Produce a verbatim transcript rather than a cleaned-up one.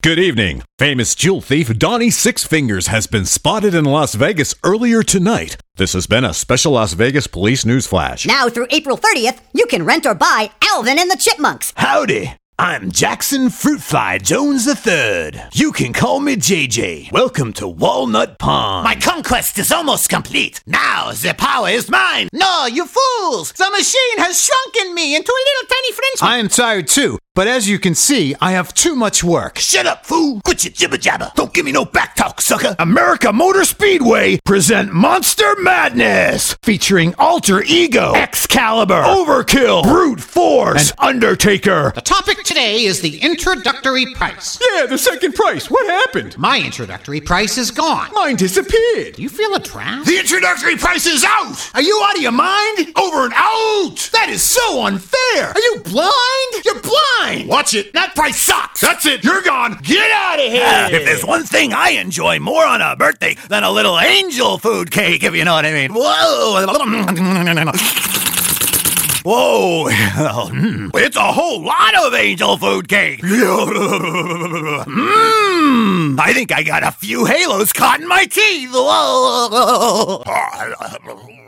Good evening. Famous jewel thief Donnie Six Fingers has been spotted in Las Vegas earlier tonight. This has been a special Las Vegas police news flash. Now through April thirtieth, you can rent or buy Alvin and the Chipmunks. Howdy. I'm Jackson Fruitfly Jones the third. You can call me J J. Welcome to Walnut Pond. My conquest is almost complete. Now the power is mine. No, you fools! The machine has shrunken me into a little tiny Frenchman. I am tired too, but as you can see, I have too much work. Shut up, fool! Quit your jibber jabber. Don't give me no back talk, sucker. America Motor Speedway present Monster Madness, featuring Alter Ego, Excalibur, Overkill, Brute Force, and Undertaker. The topic today is the introductory price. Yeah, the second price. What happened? My introductory price is gone. Mine disappeared. Do you feel a draft? The introductory price is out! Are you out of your mind? Over and out! That is so unfair! Are you blind? You're blind! Watch it. That price sucks! That's it. You're gone. Get out of here! Uh, if there's one thing I enjoy more on a birthday than a little angel food cake, if you know what I mean. Whoa! Whoa, it's a whole lot of angel food cake. Mmm, I think I got a few halos caught in my teeth. Whoa.